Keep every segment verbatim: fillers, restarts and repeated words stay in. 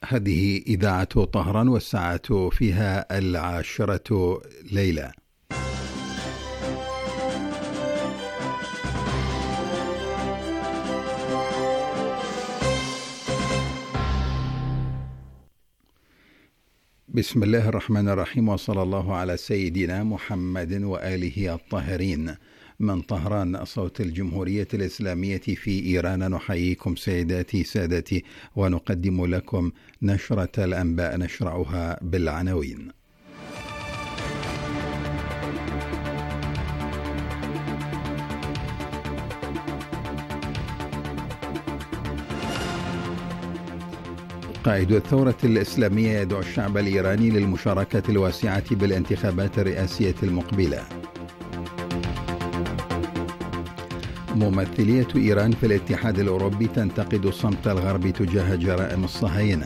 هذه إذاعة طهران والساعة فيها العاشرة ليلة. بسم الله الرحمن الرحيم، وصلى الله على سيدنا محمد وآله الطاهرين. من طهران صوت الجمهورية الإسلامية في إيران نحييكم سيداتي سادتي، ونقدم لكم نشرة الأنباء نشرعها بالعناوين. قائد الثورة الإسلامية يدعو الشعب الإيراني للمشاركة الواسعة بالانتخابات الرئاسية المقبلة. ممثلية إيران في الاتحاد الأوروبي تنتقد صمت الغرب تجاه جرائم الصهاينة.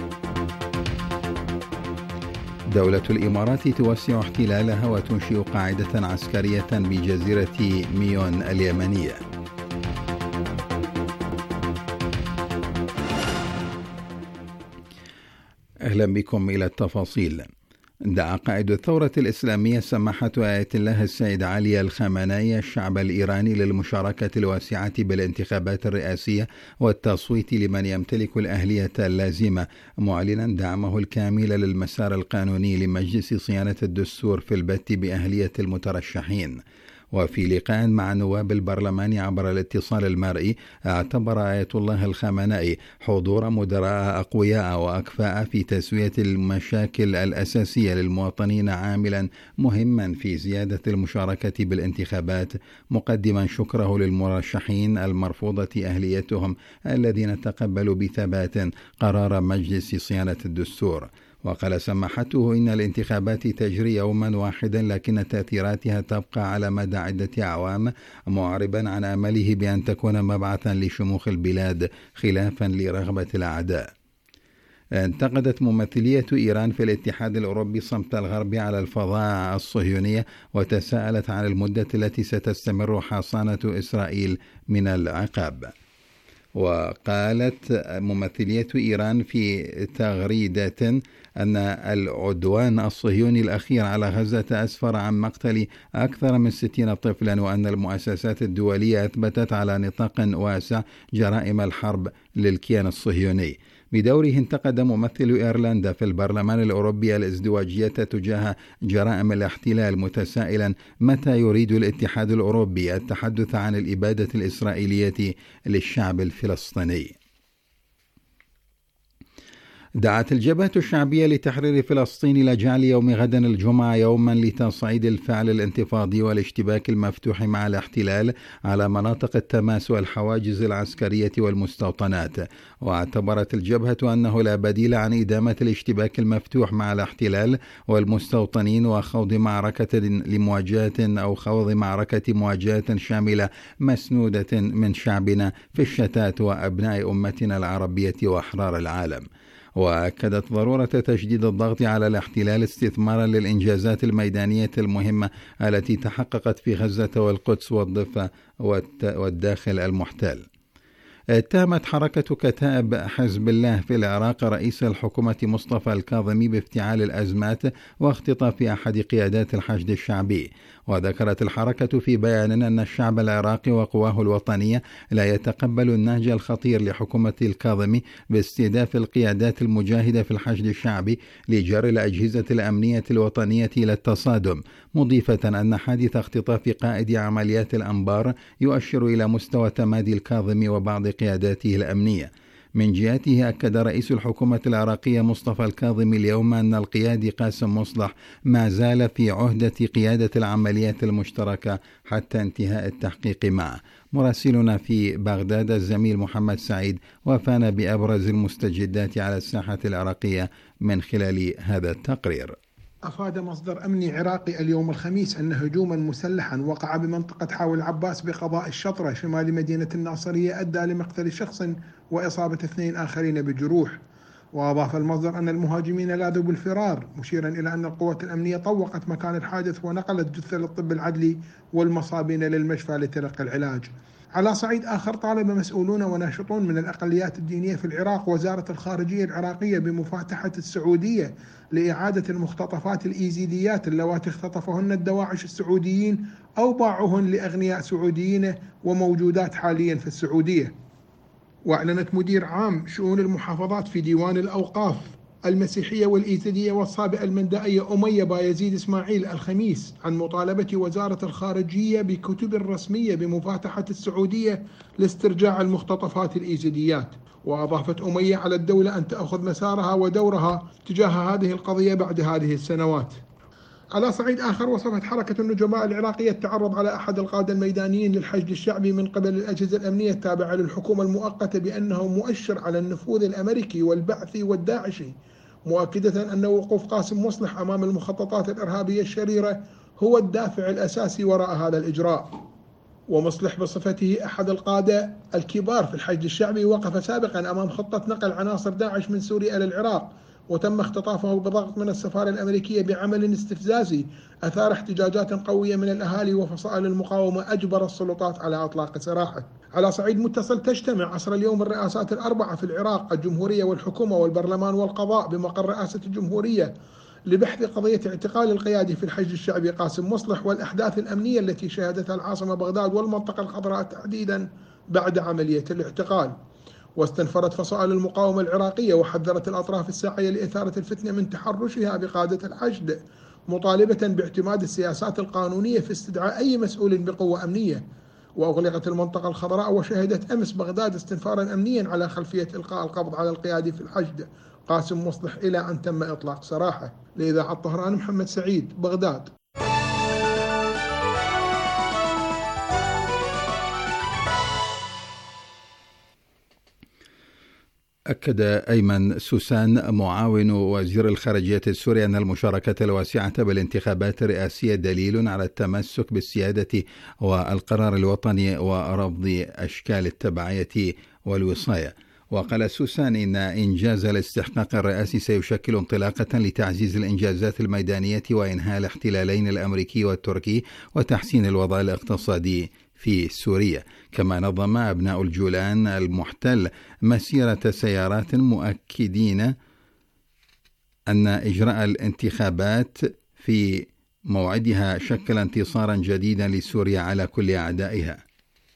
دولة الإمارات توسع احتلالها وتنشئ قاعدة عسكرية بجزيرة ميون اليمنية. أهلا بكم إلى التفاصيل. دعا قائد الثورة الإسلامية سماحة آية الله السيد علي الخامنئي الشعب الإيراني للمشاركة الواسعة بالانتخابات الرئاسية والتصويت لمن يمتلك الأهلية اللازمة، معلنا دعمه الكامل للمسار القانوني لمجلس صيانة الدستور في البت بأهلية المترشحين. وفي لقاء مع نواب البرلمان عبر الاتصال المرئي، اعتبر آية الله الخامنئي حضور مدراء أقوياء وأكفاء في تسوية المشاكل الأساسية للمواطنين عاملا مهما في زيادة المشاركة بالانتخابات، مقدما شكره للمرشحين المرفوضة أهليتهم الذين تقبلوا بثبات قرار مجلس صيانة الدستور. وقال سماحته إن الانتخابات تجري يوما واحدا، لكن تأثيراتها تبقى على مدى عدة أعوام، معربا عن أمله بأن تكون مبعثا لشموخ البلاد خلافا لرغبة الأعداء. انتقدت ممثلية إيران في الاتحاد الأوروبي صمت الغرب على الفظائع الصهيونية، وتساءلت عن المدة التي ستستمر حصانة إسرائيل من العقاب. وقالت ممثلية إيران في تغريدة أن العدوان الصهيوني الأخير على غزة أسفر عن مقتل أكثر من ستين طفلا، وأن المؤسسات الدولية أثبتت على نطاق واسع جرائم الحرب للكيان الصهيوني. بدوره انتقد ممثل إيرلندا في البرلمان الأوروبي الازدواجية تجاه جرائم الاحتلال، متسائلا متى يريد الاتحاد الأوروبي التحدث عن الإبادة الإسرائيلية للشعب الفلسطيني. دعت الجبهة الشعبية لتحرير فلسطين إلى جعل يوم غد الجمعة يوما لتصعيد الفعل الانتفاضي والاشتباك المفتوح مع الاحتلال على مناطق التماس والحواجز العسكرية والمستوطنات. واعتبرت الجبهة أنه لا بديل عن إدامة الاشتباك المفتوح مع الاحتلال والمستوطنين وخوض معركة لمواجهة أو خوض معركة مواجهة شاملة مسنودة من شعبنا في الشتات وأبناء أمتنا العربية وأحرار العالم. وأكدت ضرورة تشديد الضغط على الاحتلال استثمارا للإنجازات الميدانية المهمة التي تحققت في غزة والقدس والضفة والداخل المحتل. اتهمت حركة كتائب حزب الله في العراق رئيس الحكومة مصطفى الكاظمي بافتعال الأزمات واختطاف أحد قيادات الحشد الشعبي. وذكرت الحركة في بيان أن الشعب العراقي وقواه الوطنية لا يتقبل النهج الخطير لحكومة الكاظمي باستهداف القيادات المجاهدة في الحشد الشعبي لجر الأجهزة الأمنية الوطنية إلى التصادم، مضيفة أن حادث اختطاف قائد عمليات الأنبار يؤشر إلى مستوى تمادي الكاظمي وبعض قياداته الأمنية. من جهته أكد رئيس الحكومة العراقية مصطفى الكاظمي اليوم أن القيادي قاسم مصلح ما زال في عهدة قيادة العمليات المشتركة حتى انتهاء التحقيق معه. مراسلنا في بغداد الزميل محمد سعيد وفانا بأبرز المستجدات على الساحة العراقية من خلال هذا التقرير. أفاد مصدر أمني عراقي اليوم الخميس أن هجوما مسلحا وقع بمنطقة حاول العباس بقضاء الشطرة شمال مدينة الناصرية أدى لمقتل شخص وإصابة اثنين آخرين بجروح. وأضاف المصدر أن المهاجمين لاذوا بالفرار، مشيرا إلى أن القوات الأمنية طوقت مكان الحادث ونقلت جثة للطب العدلي والمصابين للمشفى لتلقي العلاج. على صعيد آخر، طالب مسؤولون وناشطون من الأقليات الدينية في العراق وزارة الخارجية العراقية بمفاتحة السعودية لإعادة المختطفات الإيزيديات اللواتي اختطفهن الدواعش السعوديين أو باعوهن لأغنياء سعوديين وموجودات حاليا في السعودية. وأعلنت مدير عام شؤون المحافظات في ديوان الأوقاف المسيحية والإيزيدية والصابئة المندائية أمية بايزيد إسماعيل الخميس عن مطالبة وزارة الخارجية بكتب رسمية بمفاتحة السعودية لاسترجاع المختطفات الإيزيديات. وأضافت أمية على الدولة أن تأخذ مسارها ودورها تجاه هذه القضية بعد هذه السنوات. على صعيد آخر، وصفت حركة النجماء العراقية التعرض على أحد القادة الميدانيين للحشد الشعبي من قبل الأجهزة الأمنية التابعة للحكومة المؤقتة بأنه مؤشر على النفوذ الأمريكي والبعثي والداعشي، مؤكدة أن وقوف قاسم مصلح أمام المخططات الإرهابية الشريرة هو الدافع الأساسي وراء هذا الإجراء. ومصلح بصفته أحد القادة الكبار في الحشد الشعبي وقف سابقا أمام خطة نقل عناصر داعش من سوريا إلى العراق، وتم اختطافه بضغط من السفارة الأمريكية بعمل استفزازي أثار احتجاجات قوية من الأهالي وفصائل المقاومة أجبر السلطات على إطلاق سراحه. على صعيد متصل، تجتمع عصر اليوم الرئاسات الأربعة في العراق، الجمهورية والحكومة والبرلمان والقضاء، بمقر رئاسة الجمهورية لبحث قضية اعتقال القيادي في الحشد الشعبي قاسم مصلح والأحداث الأمنية التي شهدتها العاصمة بغداد والمنطقة الخضراء تحديدا بعد عملية الاعتقال. واستنفرت فصائل المقاومة العراقية وحذرت الأطراف الساعية لإثارة الفتنة من تحرشها بقادة الحشد، مطالبة باعتماد السياسات القانونية في استدعاء أي مسؤول بقوة أمنية. وأغلقت المنطقة الخضراء، وشهدت أمس بغداد استنفارا أمنيا على خلفية إلقاء القبض على القيادي في الحشد قاسم مصلح إلى أن تم إطلاق سراحه. لإذاعة طهران، محمد سعيد، بغداد. أكد أيمن سوسان معاون وزير الخارجية السوري أن المشاركة الواسعة بالانتخابات الرئاسية دليل على التمسك بالسيادة والقرار الوطني ورفض أشكال التبعية والوصاية. وقال سوسان إن إنجاز الاستحقاق الرئاسي سيشكل انطلاقة لتعزيز الإنجازات الميدانية وإنهاء الاحتلالين الأمريكي والتركي وتحسين الوضع الاقتصادي في سوريا. كما نظم أبناء الجولان المحتل مسيرة سيارات مؤكدين أن إجراء الانتخابات في موعدها شكل انتصارا جديدا لسوريا على كل أعدائها.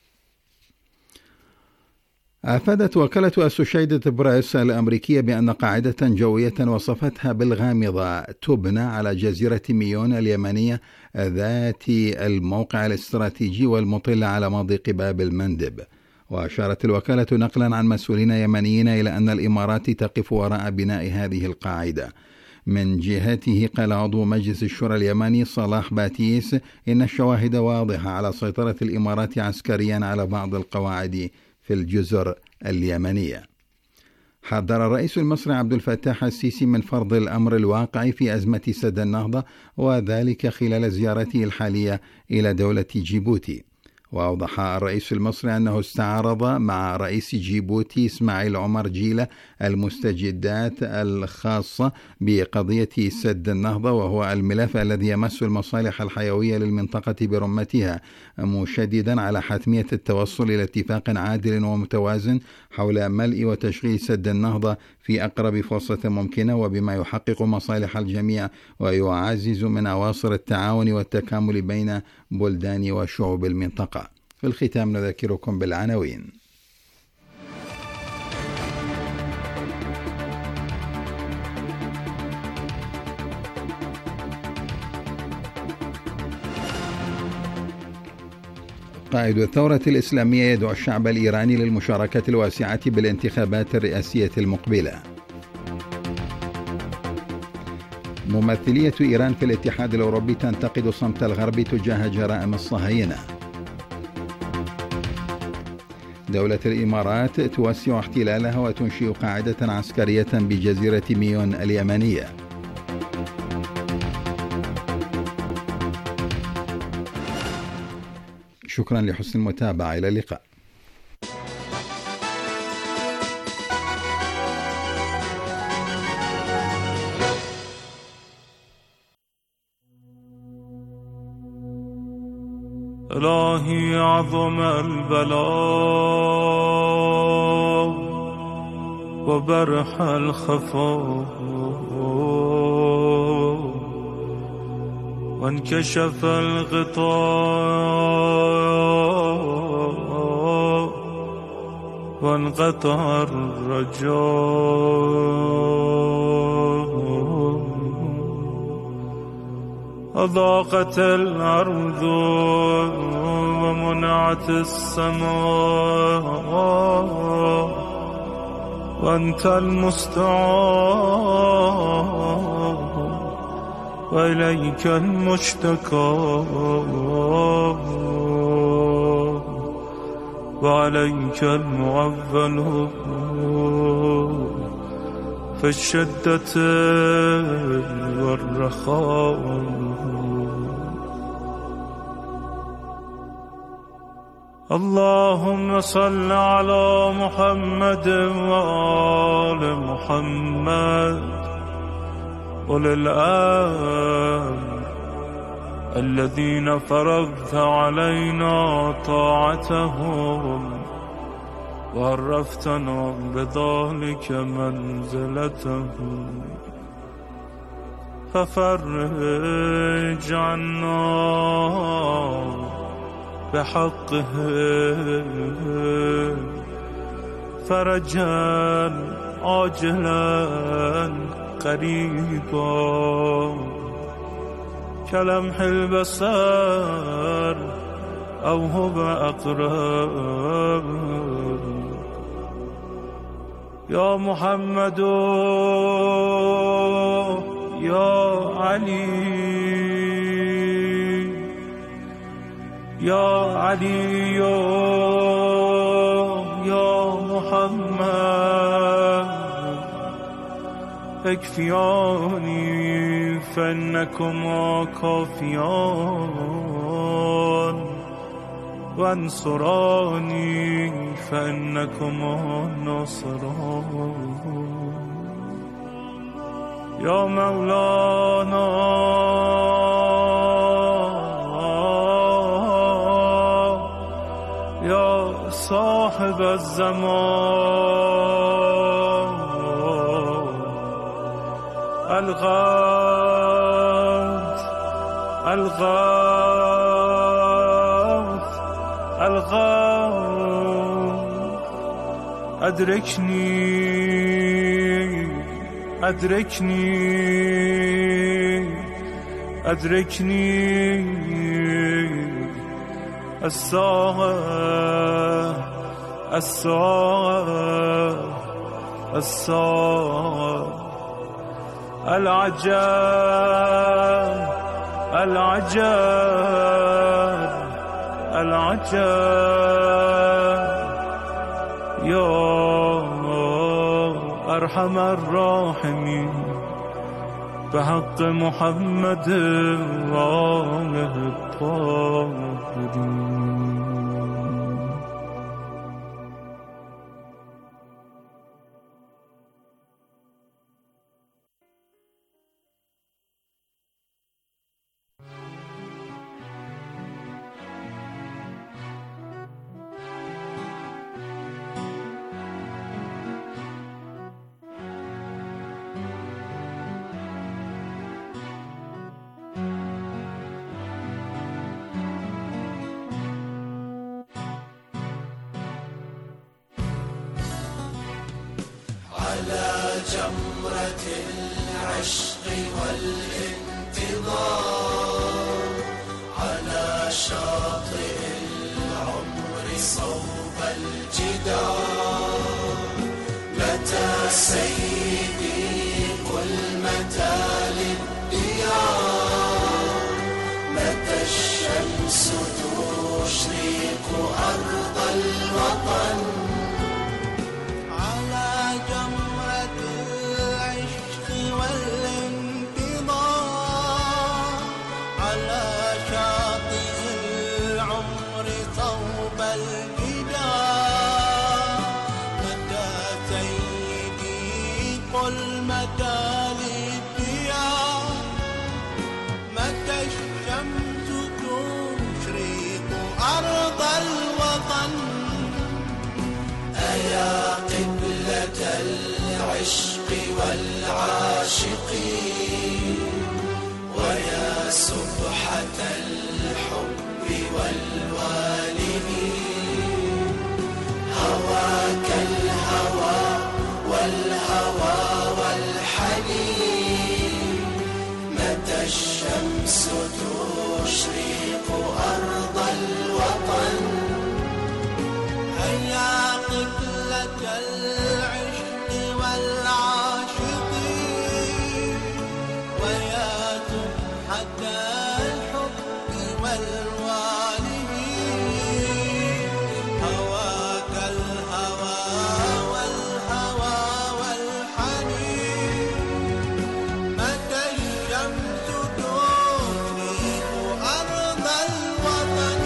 أفادت وكالة أسوشيتد بريس الأمريكية بأن قاعدة جوية وصفتها بالغامضة تبنى على جزيرة ميون اليمنية ذات الموقع الاستراتيجي والمطل على مضيق باب المندب. وأشارت الوكالة نقلا عن مسؤولين يمنيين إلى أن الإمارات تقف وراء بناء هذه القاعدة. من جهته قال عضو مجلس الشورى اليمني صلاح باتيس إن الشواهد واضحة على سيطرة الإمارات عسكريا على بعض القواعد في الجزر اليمنية. حذر الرئيس المصري عبد الفتاح السيسي من فرض الأمر الواقع في أزمة سد النهضة، وذلك خلال زيارته الحالية إلى دولة جيبوتي. وأوضح الرئيس المصري أنه استعرض مع رئيس جيبوتي إسماعيل عمر جيلة المستجدات الخاصة بقضية سد النهضة، وهو الملف الذي يمس المصالح الحيوية للمنطقة برمتها، مشددا على حتمية التوصل إلى اتفاق عادل ومتوازن حول ملء وتشغيل سد النهضة في أقرب فرصة ممكنة، وبما يحقق مصالح الجميع ويعزز من أواصر التعاون والتكامل بين بلدان وشعوب المنطقة. في الختام نذكركم بالعناوين. قائد الثورة الإسلامية يدعو الشعب الإيراني للمشاركة الواسعة بالانتخابات الرئاسية المقبلة. ممثلية إيران في الاتحاد الأوروبي تنتقد صمت الغرب تجاه جرائم الصهاينة. دولة الإمارات توسع احتلالها وتنشئ قاعدة عسكرية بجزيرة ميون اليمنية. شكرا لحسن المتابعة، إلى اللقاء. إلهي عظم البلاء وبرح الخفاء وانكشف الغطاء وانقطع الرجاء أضاقت الأرض ومنعت السماء وأنت المستعان وإليك المشتكى وعليك المعول في الشدة والرخاء. اللهم صل على محمد وآل محمد أولي الأمر الذين فرضت علينا طاعتهم وعرفتنا بذلك منزلتهم ففرج عنا بحقه فرجا عاجلا قريبا كلمح البصر أو هو أقرب. يا محمد يا علي يا علي يا محمد اكفياني فإنكما كافيان وانصراني فإنكما ناصران. يا مولانا يا صاحب الزمان الغوث الغوث الغوث أدركني أدركني أدركني الساعة الساعة الساعة العجاب العجاب العجاب. يا أرحم الراحمين بحق محمد وآله الطاهرين. على جمرة العشق والانتظار على شاطئ العمر صوب الجدار متى سيدي قل متى للديار متى الشمس تشرق أرض الوطن الشمس تشرق والعاشقين ويا سبحة الحب والوالدين هواك الهوى والهوى والحنين متى الشمس تشرق أرض الوطن هيا قبلة العشق والعاشقين ويا سبحة الحب والوالدين هواك الهوى والهوى والحنين متى الشمس تشرق أرض الوطن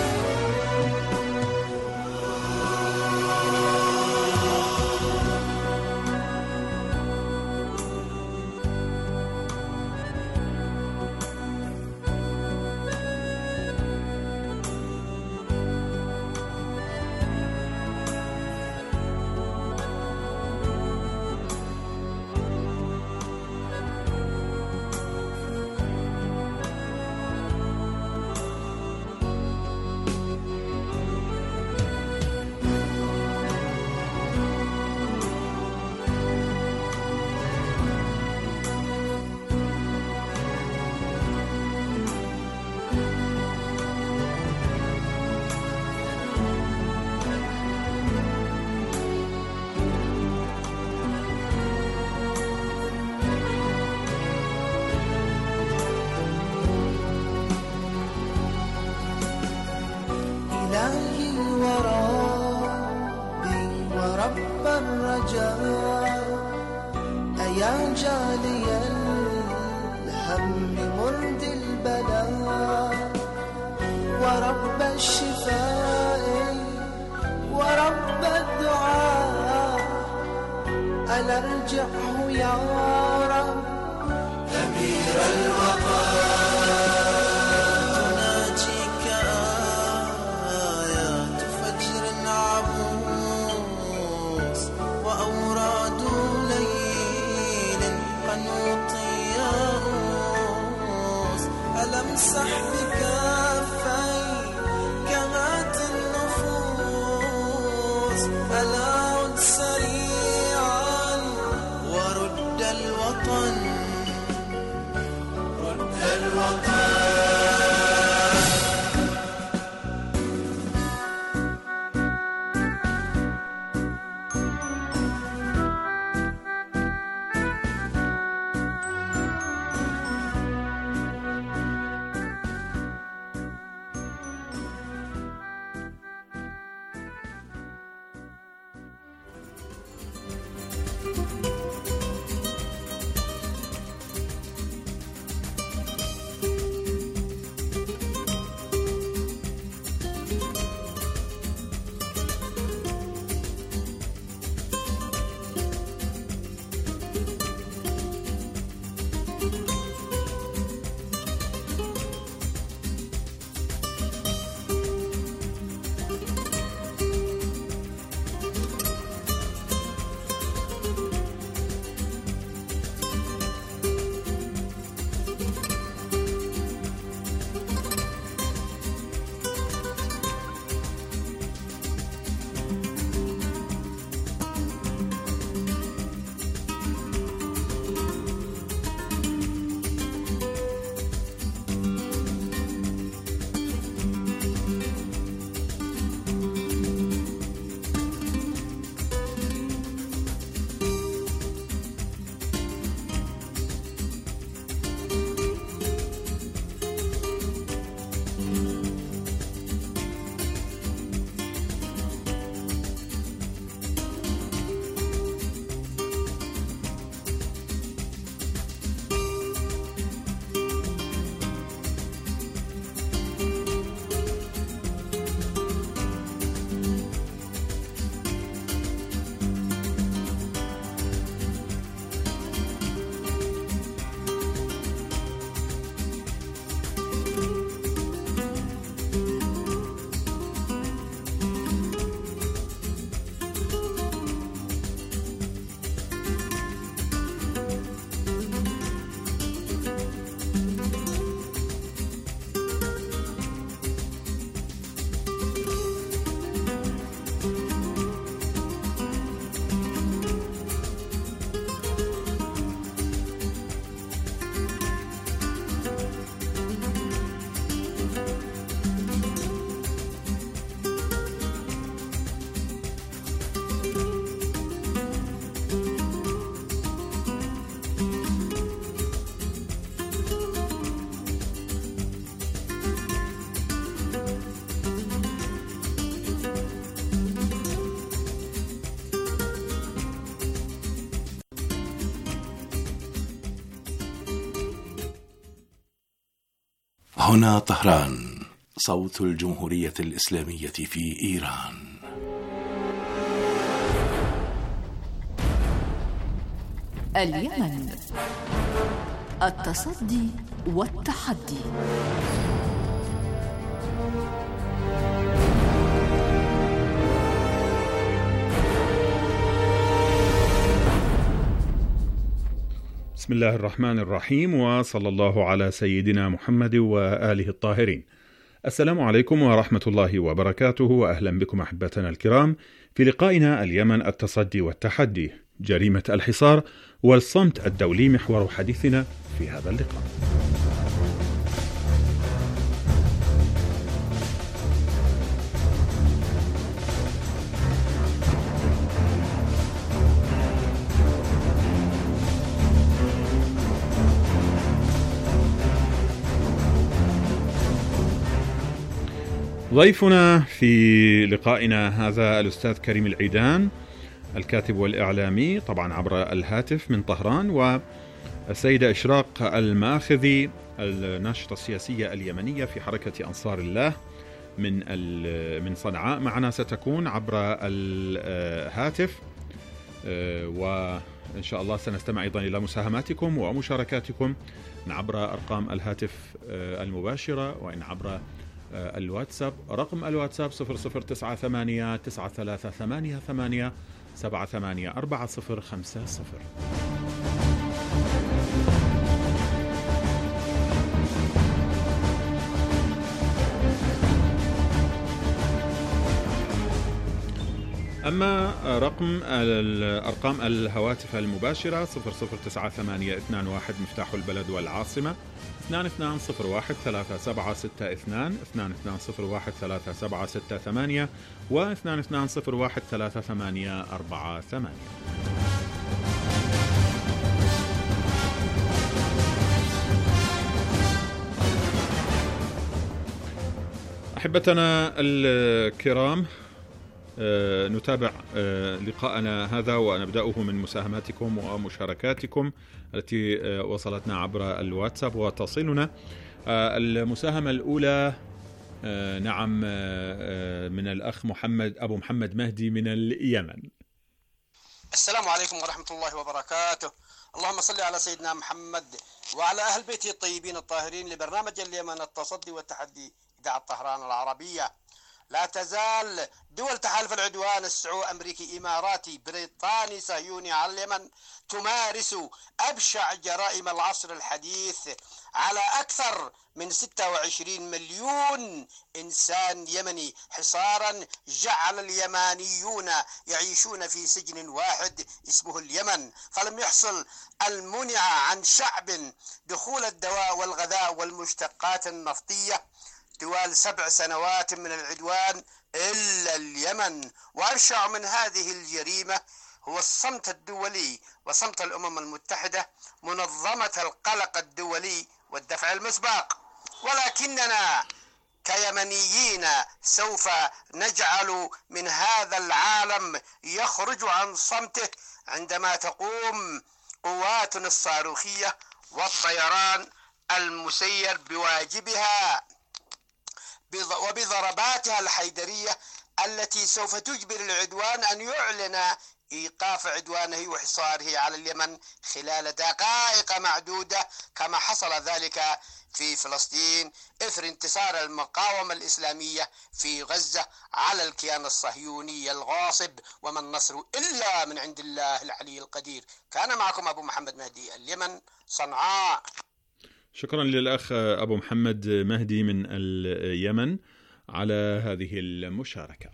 إلهي وربي ورب الرجاء أيا جالي الهم مرد البلاء ورب الشفاء ورب الدعاء ألا ارجعه يا رب أمير الوطن امسح بكفي كمات النفوس ألا عد سريعا ورد الوطن رد الوطن هنا طهران، صوت الجمهورية الإسلامية في إيران. اليمن، التصدي والتحدي. بسم الله الرحمن الرحيم، وصلى الله على سيدنا محمد وآله الطاهرين. السلام عليكم ورحمة الله وبركاته، وأهلا بكم أحبتنا الكرام في لقائنا اليمن، التصدي والتحدي، جريمة الحصار والصمت الدولي محور حديثنا في هذا اللقاء. ضيفنا في لقائنا هذا الأستاذ كريم العيدان، الكاتب والإعلامي، طبعا عبر الهاتف من طهران، والسيدة إشراق الماخذي، الناشطة السياسية اليمنية في حركة أنصار الله من من صنعاء. معنا ستكون عبر الهاتف، وإن شاء الله سنستمع أيضا إلى مساهماتكم ومشاركاتكم عبر أرقام الهاتف المباشرة وإن عبر الواتساب. رقم الواتساب صفر صفر تسعة ثمانية تسعة ثلاثة ثمانية ثمانية سبعة ثمانية أربعة صفر خمسة صفر. أما رقم الأرقام الهواتف المباشرة صفر صفر تسعة ثمانية اثنان واحد مفتاح البلد والعاصمة، اثنان اثنان صفر واحد ثلاثة سبعة ستة اثنان، اثنان اثنان صفر واحد ثلاثة سبعة ستة ثمانية، واثنان اثنان صفر واحد ثلاثة ثمانية أربعة ثمانية. أحبتنا الكرام، أه نتابع أه لقاءنا هذا ونبدأه من مساهماتكم ومشاركاتكم التي أه وصلتنا عبر الواتساب وتصلنا. أه المساهمة الأولى أه نعم أه من الأخ محمد أبو محمد مهدي من اليمن. السلام عليكم ورحمة الله وبركاته. اللهم صل على سيدنا محمد وعلى أهل بيته الطيبين الطاهرين. لبرنامج اليمن، التصدي والتحدي، إذاعة طهران العربية. لا تزال دول تحالف العدوان السعودي أمريكي إماراتي بريطاني صهيوني على اليمن تمارس أبشع جرائم العصر الحديث على أكثر من ستة وعشرين مليون إنسان يمني، حصارا جعل اليمانيون يعيشون في سجن واحد اسمه اليمن، فلم يحصل المنع عن شعب دخول الدواء والغذاء والمشتقات النفطية طوال سبع سنوات من العدوان إلا اليمن. وأبشع من هذه الجريمة هو الصمت الدولي وصمت الأمم المتحدة، منظمة القلق الدولي والدفع المسبق. ولكننا كيمنيين سوف نجعل من هذا العالم يخرج عن صمته عندما تقوم قواتنا الصاروخية والطيران المسير بواجبها وبضرباتها الحيدرية التي سوف تجبر العدوان أن يعلن إيقاف عدوانه وحصاره على اليمن خلال دقائق معدودة، كما حصل ذلك في فلسطين إثر انتصار المقاومة الإسلامية في غزة على الكيان الصهيوني الغاصب، وما النصر إلا من عند الله العلي القدير. كان معكم أبو محمد مهدي، اليمن، صنعاء. شكرا للأخ أبو محمد مهدي من اليمن على هذه المشاركة.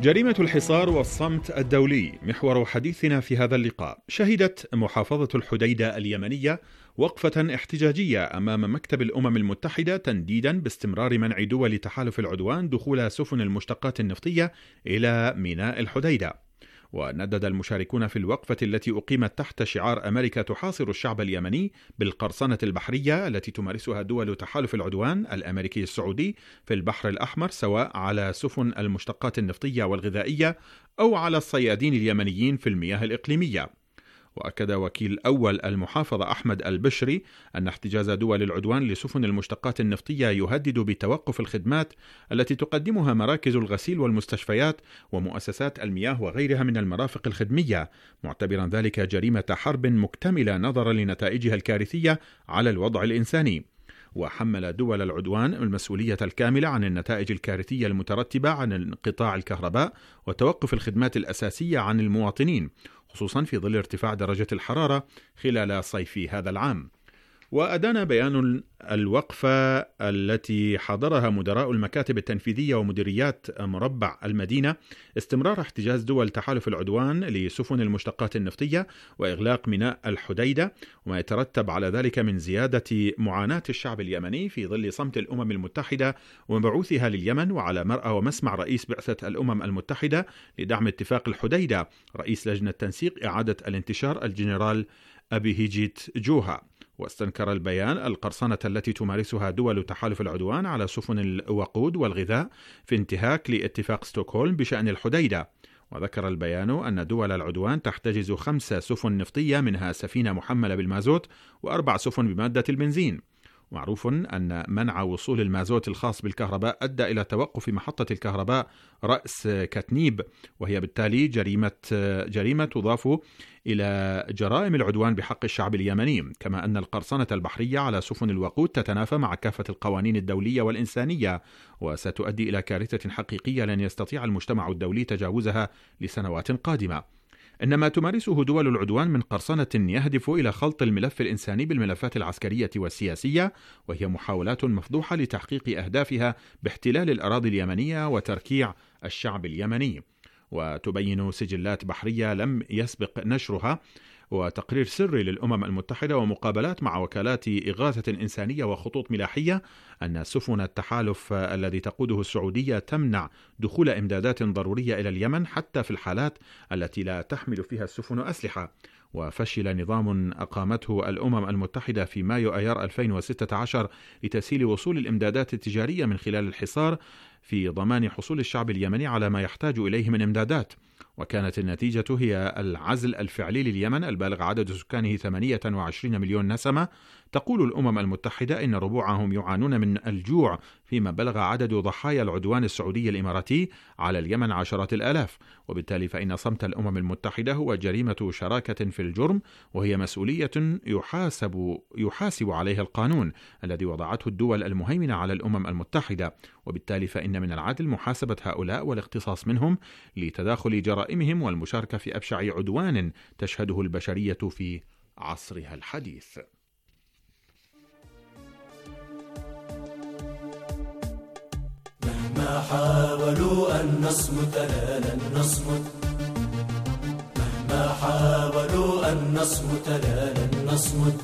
جريمة الحصار والصمت الدولي محور حديثنا في هذا اللقاء. شهدت محافظة الحديدة اليمنية وقفة احتجاجية أمام مكتب الأمم المتحدة تنديدا باستمرار منع دول تحالف العدوان دخول سفن المشتقات النفطية إلى ميناء الحديدة. وندد المشاركون في الوقفة التي أقيمت تحت شعار أمريكا تحاصر الشعب اليمني بالقرصنة البحرية التي تمارسها دول تحالف العدوان الأمريكي السعودي في البحر الأحمر، سواء على سفن المشتقات النفطية والغذائية أو على الصيادين اليمنيين في المياه الإقليمية. وأكد وكيل أول المحافظة أحمد البشري أن احتجاز دول العدوان لسفن المشتقات النفطية يهدد بتوقف الخدمات التي تقدمها مراكز الغسيل والمستشفيات ومؤسسات المياه وغيرها من المرافق الخدمية، معتبرا ذلك جريمة حرب مكتملة نظرا لنتائجها الكارثية على الوضع الإنساني. وحمل دول العدوان المسؤولية الكاملة عن النتائج الكارثية المترتبة عن انقطاع الكهرباء وتوقف الخدمات الأساسية عن المواطنين، خصوصا في ظل ارتفاع درجة الحرارة خلال صيف هذا العام. وأدان بيان الوقفة التي حضرها مدراء المكاتب التنفيذية ومديريات مربع المدينة استمرار احتجاز دول تحالف العدوان لسفن المشتقات النفطية وإغلاق ميناء الحديدة، وما يترتب على ذلك من زيادة معاناة الشعب اليمني في ظل صمت الأمم المتحدة ومبعوثها لليمن، وعلى مرأى ومسمع رئيس بعثة الأمم المتحدة لدعم اتفاق الحديدة رئيس لجنة تنسيق إعادة الانتشار الجنرال أبي هيجيت جوها. واستنكر البيان القرصنة التي تمارسها دول تحالف العدوان على سفن الوقود والغذاء في انتهاك لاتفاق ستوكهولم بشأن الحديدة. وذكر البيان أن دول العدوان تحتجز خمس سفن نفطية، منها سفينة محملة بالمازوت وأربع سفن بمادة البنزين. معروف أن منع وصول المازوت الخاص بالكهرباء أدى إلى توقف محطة الكهرباء رأس كتنيب، وهي بالتالي جريمة جريمة تضاف إلى جرائم العدوان بحق الشعب اليمني. كما أن القرصنة البحرية على سفن الوقود تتنافى مع كافة القوانين الدولية والإنسانية، وستؤدي إلى كارثة حقيقية لن يستطيع المجتمع الدولي تجاوزها لسنوات قادمة. إن ما تمارسه دول العدوان من قرصنة يهدف إلى خلط الملف الإنساني بالملفات العسكرية والسياسية، وهي محاولات مفضوحة لتحقيق أهدافها باحتلال الأراضي اليمنية وتركيع الشعب اليمني. وتبين سجلات بحرية لم يسبق نشرها وتقرير سري للأمم المتحدة ومقابلات مع وكالات إغاثة إنسانية وخطوط ملاحية أن سفن التحالف الذي تقوده السعودية تمنع دخول إمدادات ضرورية إلى اليمن حتى في الحالات التي لا تحمل فيها السفن أسلحة. وفشل نظام أقامته الأمم المتحدة في مايو أيار ألفين وستة عشر لتسهيل وصول الإمدادات التجارية من خلال الحصار في ضمان حصول الشعب اليمني على ما يحتاج إليه من إمدادات. وكانت النتيجة هي العزل الفعلي لليمن البالغ عدد سكانه ثمانية وعشرين مليون نسمة. تقول الأمم المتحدة إن ربوعهم يعانون من الجوع، فيما بلغ عدد ضحايا العدوان السعودي الإماراتي على اليمن عشرات الآلاف. وبالتالي فإن صمت الأمم المتحدة هو جريمة شراكة في الجرم، وهي مسؤولية يحاسب يحاسب عليها القانون الذي وضعته الدول المهيمنة على الأمم المتحدة. وبالتالي فإن من العدل محاسبة هؤلاء والاقتصاص منهم لتداخل جرائمهم والمشاركة في أبشع عدوان تشهده البشرية في عصرها الحديث. مهما حاولوا أن نصمت لا لن نصمت، مهما حاولوا أن نصمت لا لن نصمت،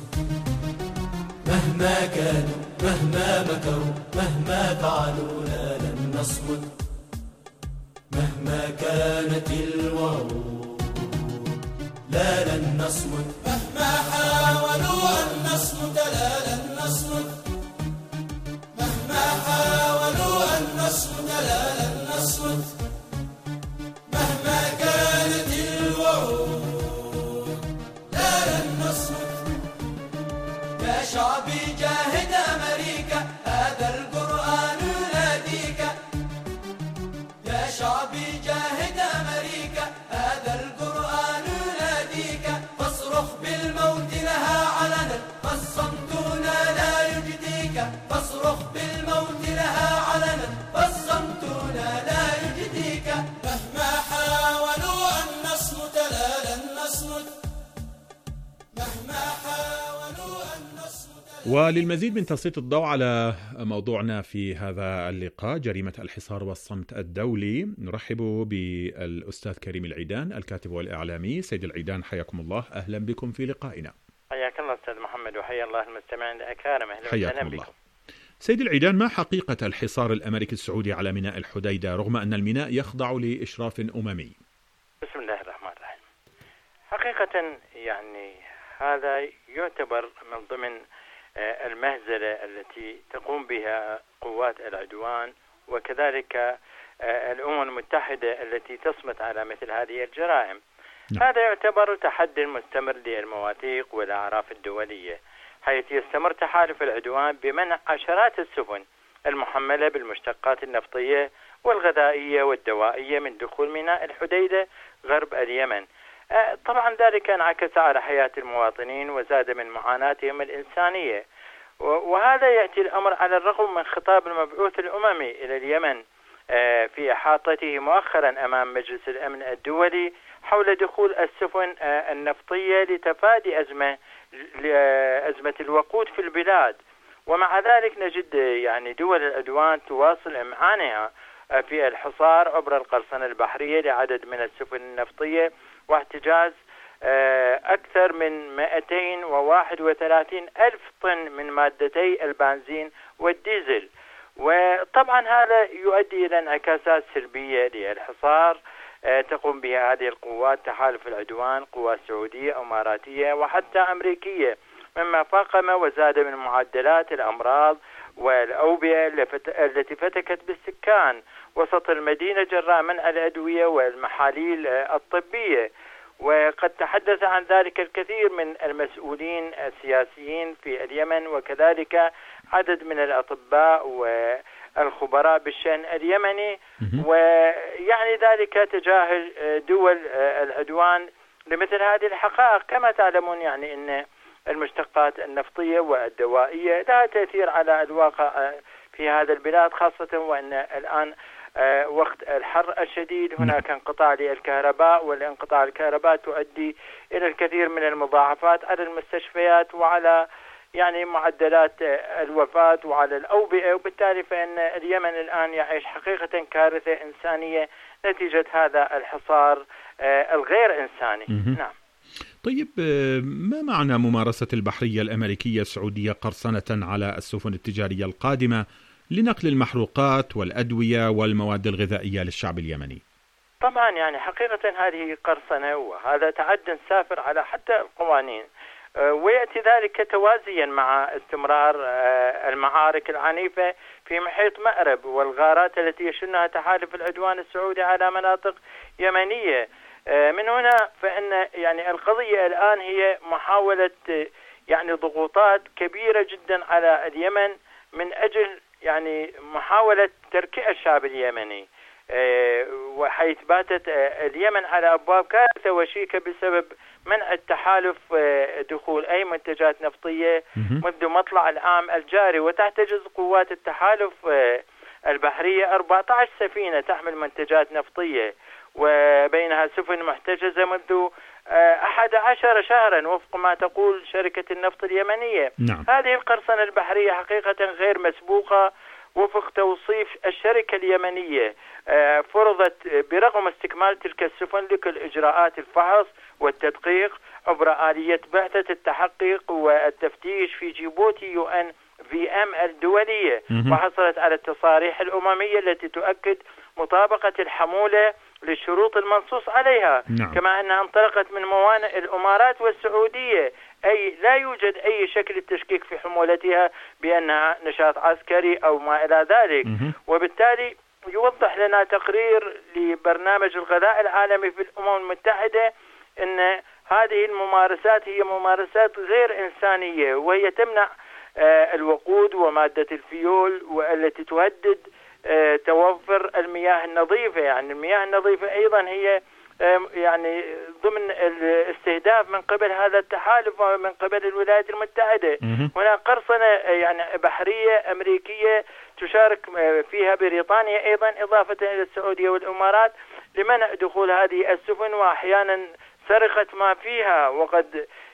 مهما كانوا مهما مكروا مهما فعلوا لا لن نصمت، مهما كانت الوعود لا لن نصمت، مهما حاولوا أن نصمت لا لن نصمت، مهما حاولوا أن نصمت لا لن نصمت، مهما كانت الوعود لا لن نصمت. يا شعبي جاهد أمريكا، هذا القرآن يناديك. يا شعبي جاهد أمريكا، هذا القرآن يناديك. فاصرخ وللمزيد من تسليط الضوء على موضوعنا في هذا اللقاء، جريمة الحصار والصمت الدولي، نرحب بالأستاذ كريم العيدان الكاتب والإعلامي. سيد العيدان حياكم الله، أهلا بكم في لقائنا. حياك الله أستاذ محمد، وحيا الله المستمعين الأكارم، أهلا وسهلا بكم. سيد العيدان، ما حقيقة الحصار الأمريكي السعودي على ميناء الحديدة رغم أن الميناء يخضع لإشراف أممي؟ بسم الله الرحمن الرحيم. حقيقة يعني هذا يعتبر من ضمن المهزلة التي تقوم بها قوات العدوان وكذلك الأمم المتحدة التي تصمت على مثل هذه الجرائم. نعم. هذا يعتبر تحدي مستمر للمواثيق والأعراف الدولية، حيث يستمر تحالف العدوان بمنع عشرات السفن المحملة بالمشتقات النفطية والغذائية والدوائية من دخول ميناء الحديدة غرب اليمن. طبعا ذلك انعكس على حياة المواطنين وزاد من معاناتهم الإنسانية، وهذا يأتي الأمر على الرغم من خطاب المبعوث الأممي إلى اليمن في إحاطته مؤخرا أمام مجلس الأمن الدولي حول دخول السفن النفطية لتفادي أزمة أزمة الوقود في البلاد. ومع ذلك نجد يعني دول العدوان تواصل إمعانها في الحصار عبر القرصنة البحرية لعدد من السفن النفطية واحتجاز أكثر من مئتين وواحد وثلاثين ألف طن من مادتي البنزين والديزل. وطبعا هذا يؤدي إلى انعكاسات سلبية للحصار تقوم بها هذه القوات تحالف العدوان، قوات سعودية أماراتية وحتى أمريكية، مما فاقم وزاد من معدلات الأمراض والأوبئة التي فتكت بالسكان وسط المدينة جراء منع الأدوية والمحاليل الطبية. وقد تحدث عن ذلك الكثير من المسؤولين السياسيين في اليمن وكذلك عدد من الأطباء والخبراء بالشأن اليمني، ويعني ذلك تجاهل دول العدوان لمثل هذه الحقائق. كما تعلمون يعني أن المشتقات النفطية والدوائية لها تأثير على الواقع في هذا البلاد، خاصة وأن الآن وقت الحر الشديد هناك انقطاع للكهرباء، والانقطاع الكهرباء تؤدي إلى الكثير من المضاعفات على المستشفيات وعلى يعني معدلات الوفاة وعلى الأوبئة، وبالتالي فإن اليمن الآن يعيش حقيقة كارثة إنسانية نتيجة هذا الحصار الغير إنساني. نعم. طيب، ما معنى ممارسة البحرية الأمريكية السعودية قرصنة على السفن التجارية القادمة لنقل المحروقات والأدوية والمواد الغذائية للشعب اليمني؟ طبعا يعني حقيقة هذه قرصنة وهذا تعد سافر على حتى القوانين، ويأتي ذلك توازيا مع استمرار المعارك العنيفة في محيط مأرب والغارات التي يشنها تحالف العدوان السعودي على مناطق يمنية. من هنا فإن يعني القضية الآن هي محاولة يعني ضغوطات كبيرة جدا على اليمن من أجل يعني محاولة تركيع الشعب اليمني، وحيث باتت اليمن على أبواب كارثة وشيكة بسبب منع التحالف دخول أي منتجات نفطية منذ مطلع العام الجاري. وتحتجز قوات التحالف البحرية أربعة عشر سفينة تحمل منتجات نفطية، وبينها سفن محتجزة منذ أحد عشر شهرا وفق ما تقول شركة النفط اليمنية. نعم. هذه القرصنة البحرية حقيقة غير مسبوقة وفق توصيف الشركة اليمنية. فرضت برغم استكمال تلك السفن لكل إجراءات الفحص والتدقيق عبر آلية بعثة التحقيق والتفتيش في جيبوتي يو ان في ام الدولية، وحصلت على التصاريح الأممية التي تؤكد مطابقة الحمولة للشروط المنصوص عليها. نعم. كما أنها انطلقت من موانئ الإمارات والسعودية، أي لا يوجد أي شكل التشكيك في حمولتها بأنها نشاط عسكري أو ما إلى ذلك. وبالتالي يوضح لنا تقرير لبرنامج الغذاء العالمي في الأمم المتحدة أن هذه الممارسات هي ممارسات غير إنسانية، وهي تمنع الوقود ومادة الفيول والتي تهدد توفر المياه النظيفة. يعني المياه النظيفة أيضا هي يعني ضمن الاستهداف من قبل هذا التحالف ومن قبل الولايات المتحدة. هناك قرصنة يعني بحرية أمريكية تشارك فيها بريطانيا أيضا إضافة إلى السعودية والإمارات لمنع دخول هذه السفن وأحيانا سرقة ما فيها. وقد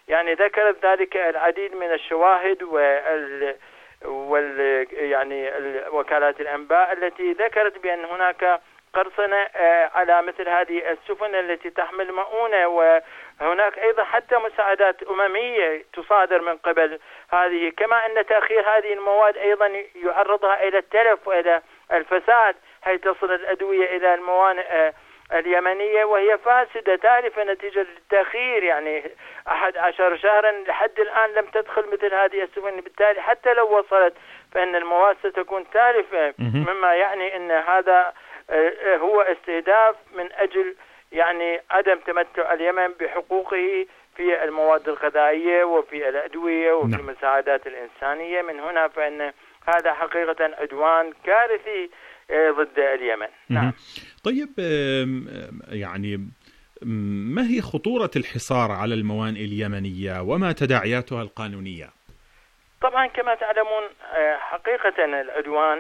يعني ذكرت ذلك العديد من الشواهد وال وال يعني وكالات الأنباء التي ذكرت بأن هناك قرصنة على مثل هذه السفن التي تحمل مؤونة، وهناك أيضا حتى مساعدات أممية تصادر من قبل هذه، كما أن تأخير هذه المواد أيضا يعرضها إلى التلف وإلى الفساد، حيث تصل الأدوية إلى الموانئ اليمنية وهي فاسدة تالفة نتيجة للتأخير، يعني أحد عشر شهرا لحد الآن لم تدخل مثل هذه السفن، بالتالي حتى لو وصلت فإن المواد ستكون تالفة، مما يعني أن هذا هو استهداف من أجل يعني عدم تمتع اليمن بحقوقه في المواد الغذائية وفي الأدوية وفي نعم. المساعدات الإنسانية. من هنا فإن هذا حقيقة عدوان كارثي ضد اليمن. نعم. طيب يعني ما هي خطورة الحصار على الموانئ اليمنية وما تداعياتها القانونية؟ طبعا كما تعلمون حقيقة العدوان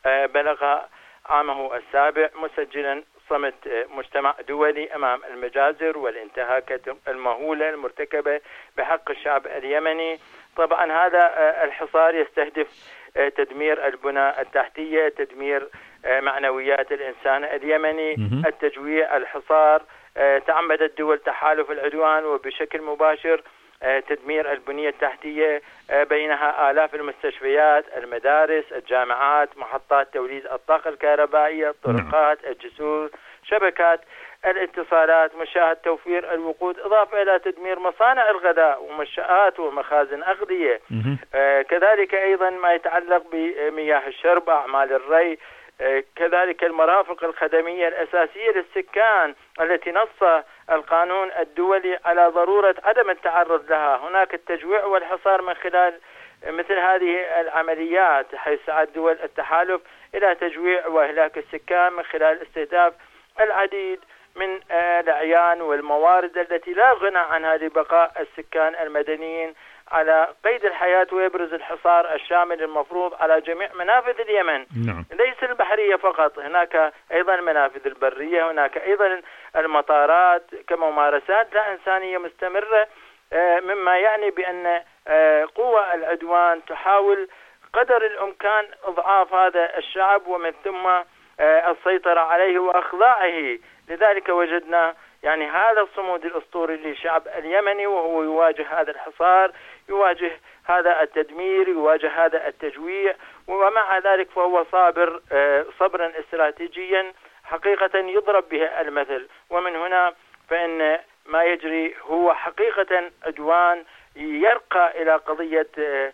بلغ عامه السابع مسجلا صمت مجتمع دولي أمام المجازر والانتهاكات المهولة المرتكبة بحق الشعب اليمني. طبعا هذا الحصار يستهدف تدمير البنى التحتية، تدمير معنويات الإنسان اليمني، التجويع، الحصار. تعمدت دول تحالف العدوان وبشكل مباشر تدمير البنية التحتية، بينها آلاف المستشفيات، المدارس، الجامعات، محطات توليد الطاقة الكهربائية، الطرقات، الجسور، شبكات الاتصالات، مشاهد توفير الوقود، إضافة إلى تدمير مصانع الغذاء ومنشآت ومخازن أغذية. آه كذلك أيضا ما يتعلق بمياه الشرب، أعمال الري، آه كذلك المرافق الخدمية الأساسية للسكان التي نص القانون الدولي على ضرورة عدم التعرض لها. هناك التجويع والحصار من خلال مثل هذه العمليات، حيث سعت دول التحالف إلى تجويع وإهلاك السكان من خلال استهداف العديد من الأعيان والموارد التي لا غنى عنها لبقاء السكان المدنيين على قيد الحياة. ويبرز الحصار الشامل المفروض على جميع منافذ اليمن، نعم. ليس البحرية فقط، هناك أيضا المنافذ البرية، هناك أيضا المطارات كممارسات لا إنسانية مستمرة، مما يعني بأن قوى العدوان تحاول قدر الإمكان إضعاف هذا الشعب ومن ثم السيطرة عليه وأخضاعه. لذلك وجدنا يعني هذا الصمود الأسطوري للشعب اليمني، وهو يواجه هذا الحصار، يواجه هذا التدمير، يواجه هذا التجويع، ومع ذلك فهو صابر صبرا استراتيجيا حقيقة يضرب به المثل. ومن هنا فإن ما يجري هو حقيقة عدوان يرقى إلى قضية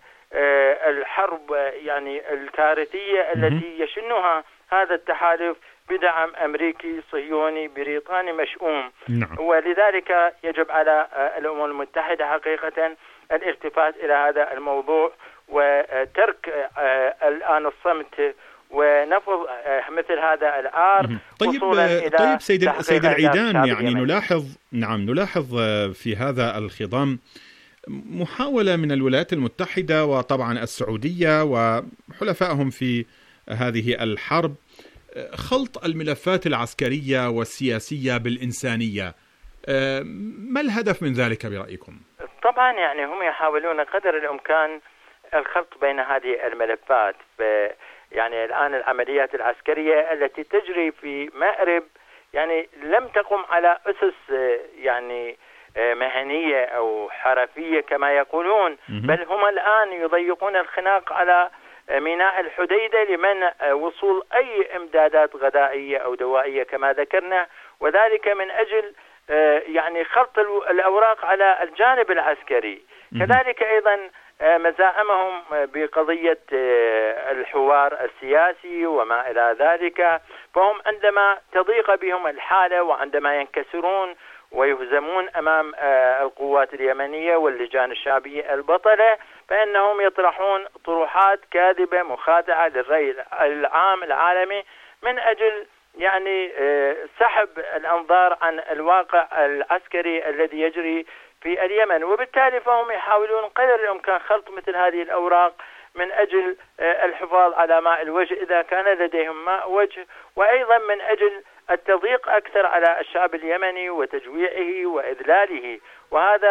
الحرب يعني الكارثية التي يشنها هذا التحالف بدعم أمريكي صهيوني بريطاني مشؤوم. نعم. ولذلك يجب على الأمم المتحدة حقيقة الالتفات إلى هذا الموضوع وترك الآن الصمت ونفض مثل هذا العار. طيب طيب سيد سيد العيدان، يعني نلاحظ نعم نلاحظ في هذا الخضم محاولة من الولايات المتحدة وطبعا السعودية وحلفائهم في هذه الحرب خلط الملفات العسكرية والسياسية بالإنسانية. ما الهدف من ذلك برأيكم؟ طبعا يعني هم يحاولون قدر الإمكان الخلط بين هذه الملفات. يعني الآن العمليات العسكرية التي تجري في مأرب يعني لم تقم على أسس يعني مهنية أو حرفية كما يقولون، بل هم الآن يضيقون الخناق على ميناء الحديدة لمنع وصول أي إمدادات غذائية أو دوائية كما ذكرنا، وذلك من أجل يعني خلط الأوراق على الجانب العسكري. كذلك أيضا مزاعمهم بقضية الحوار السياسي وما إلى ذلك، فهم عندما تضيق بهم الحالة وعندما ينكسرون ويهزمون أمام القوات اليمنية واللجان الشعبية البطلة، فإنهم يطرحون طروحات كاذبة مخادعة للرأي العام العالمي من أجل يعني سحب الأنظار عن الواقع العسكري الذي يجري في اليمن. وبالتالي فهم يحاولون قدر الإمكان خلط مثل هذه الأوراق من أجل الحفاظ على ماء الوجه إذا كان لديهم ماء وجه، وأيضا من أجل التضييق أكثر على الشعب اليمني وتجويعه وإذلاله. وهذا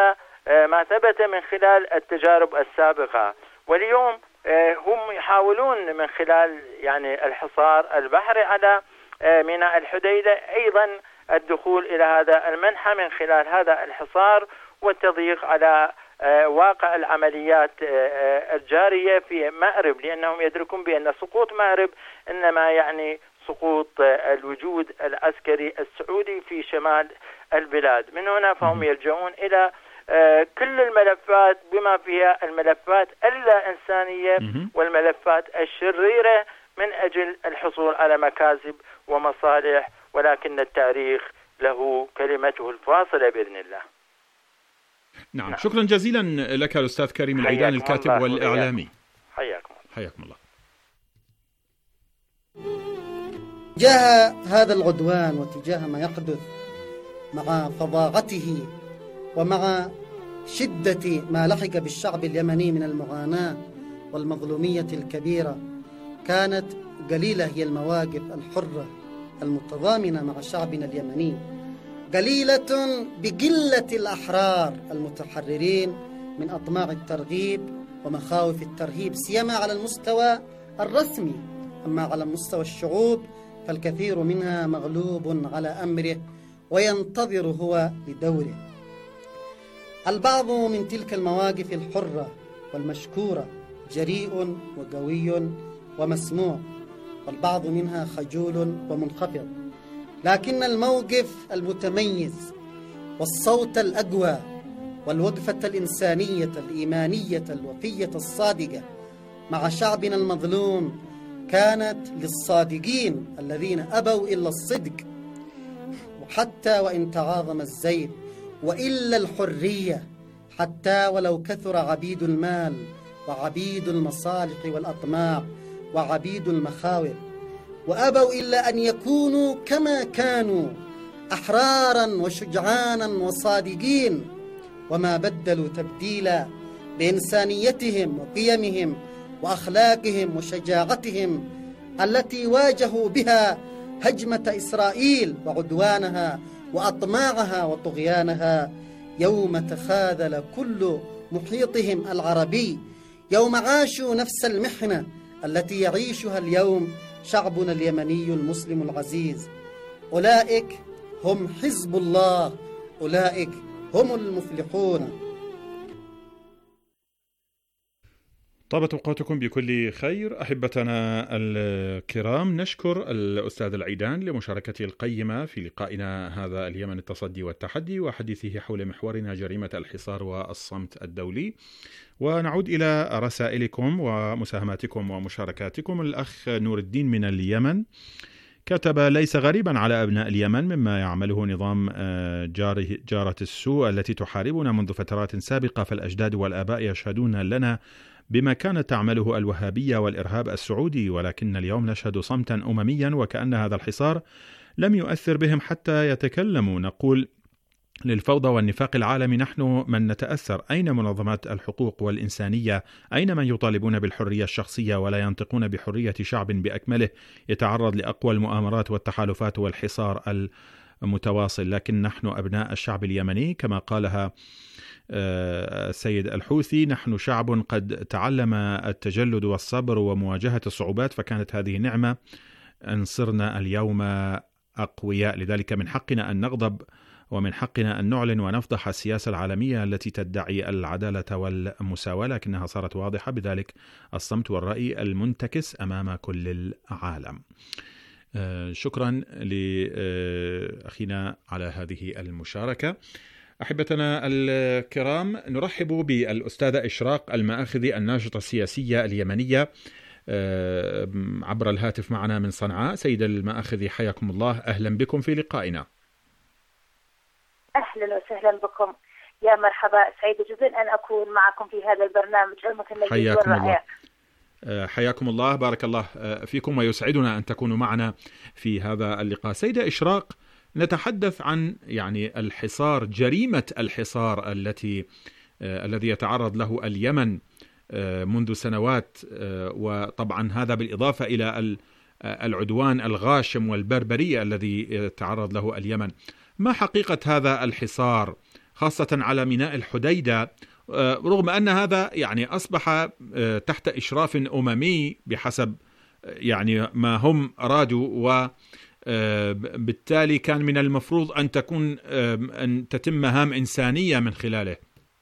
ما ثبت من خلال التجارب السابقة. واليوم هم يحاولون من خلال يعني الحصار البحري على ميناء الحديدة أيضا الدخول إلى هذا المنحى من خلال هذا الحصار والتضييق على واقع العمليات الجارية في مأرب، لأنهم يدركون بأن سقوط مأرب إنما يعني سقوط الوجود العسكري السعودي في شمال البلاد. من هنا فهم يلجؤون إلى كل الملفات بما فيها الملفات اللا إنسانية والملفات الشريرة من أجل الحصول على مكاسب ومصالح، ولكن التاريخ له كلمته الفاصلة بإذن الله. نعم, نعم. شكرا جزيلا لك الأستاذ كريم العيدان الكاتب والإعلامي. حياكم حياكم الله. تجاه هذا العدوان وتجاه ما يحدث مع فظاعته ومع شدة ما لحق بالشعب اليمني من المعاناة والمظلومية الكبيرة، كانت قليلة هي المواقف الحرة المتضامنة مع شعبنا اليمني، قليلة بقلة الأحرار المتحررين من أطماع الترغيب ومخاوف الترهيب، سيما على المستوى الرسمي. أما على مستوى الشعوب فالكثير منها مغلوب على أمره وينتظر هو لدوره. البعض من تلك المواقف الحرة والمشكورة جريء وقوي ومسموع، والبعض منها خجول ومنخفض، لكن الموقف المتميز والصوت الأقوى والوقفة الإنسانية الإيمانية الوفية الصادقة مع شعبنا المظلوم كانت للصادقين الذين أبوا إلا الصدق، وحتى وإن تعاظم الزيد، وإلا الحرية حتى ولو كثر عبيد المال وعبيد المصالح والأطماع وعبيد المخاوف، وأبوا إلا أن يكونوا كما كانوا أحرارا وشجعانا وصادقين، وما بدلوا تبديلا بإنسانيتهم وقيمهم وأخلاقهم وشجاعتهم التي واجهوا بها هجمة إسرائيل وعدوانها وأطماعها وطغيانها، يوم تخاذل كل محيطهم العربي، يوم عاشوا نفس المحنة التي يعيشها اليوم شعبنا اليمني المسلم العزيز. أولئك هم حزب الله، أولئك هم المفلحون. طابت أوقاتكم بكل خير أحبتنا الكرام. نشكر الأستاذ العيدان لمشاركته القيمة في لقائنا هذا اليمن التصدي والتحدي وحديثه حول محورنا جريمة الحصار والصمت الدولي. ونعود إلى رسائلكم ومساهماتكم ومشاركاتكم. الأخ نور الدين من اليمن كتب: ليس غريبا على أبناء اليمن مما يعمله نظام جاره جارة السوء التي تحاربنا منذ فترات سابقة، فالأجداد والآباء يشهدون لنا بما كانت تعمله الوهابية والإرهاب السعودي، ولكن اليوم نشهد صمتا أمميا وكأن هذا الحصار لم يؤثر بهم حتى يتكلموا. نقول للفوضى والنفاق العالمي نحن من نتأثر. أين منظمات الحقوق والإنسانية؟ أين من يطالبون بالحرية الشخصية ولا ينطقون بحرية شعب بأكمله يتعرض لأقوى المؤامرات والتحالفات والحصار المتواصل؟ لكن نحن أبناء الشعب اليمني كما قالها السيد الحوثي، نحن شعب قد تعلم التجلد والصبر ومواجهة الصعوبات، فكانت هذه نعمة أن صرنا اليوم أقوياء. لذلك من حقنا أن نغضب ومن حقنا أن نعلن ونفضح السياسة العالمية التي تدعي العدالة والمساواة، لكنها صارت واضحة بذلك الصمت والرأي المنتكس أمام كل العالم. شكرا لأخينا على هذه المشاركة. أحبتنا الكرام، نرحب بالأستاذة إشراق المآخذي الناشطة السياسية اليمنية عبر الهاتف معنا من صنعاء. سيد المآخذي حياكم الله، أهلا بكم في لقائنا. أهلا وسهلا بكم، يا مرحبا، سعيدة جدا أن أكون معكم في هذا البرنامج المتميز حياكم الله. حياكم الله، بارك الله فيكم، ويسعدنا أن تكونوا معنا في هذا اللقاء. سيدة إشراق، نتحدث عن يعني الحصار، جريمة الحصار التي الذي يتعرض له اليمن منذ سنوات، وطبعا هذا بالإضافة إلى العدوان الغاشم والبربرية الذي يتعرض له اليمن. ما حقيقة هذا الحصار، خاصة على ميناء الحديدة، رغم أن هذا يعني أصبح تحت إشراف أممي بحسب يعني ما هم أرادوا، وبالتالي كان من المفروض أن تكون أن تتم مهام إنسانية من خلاله.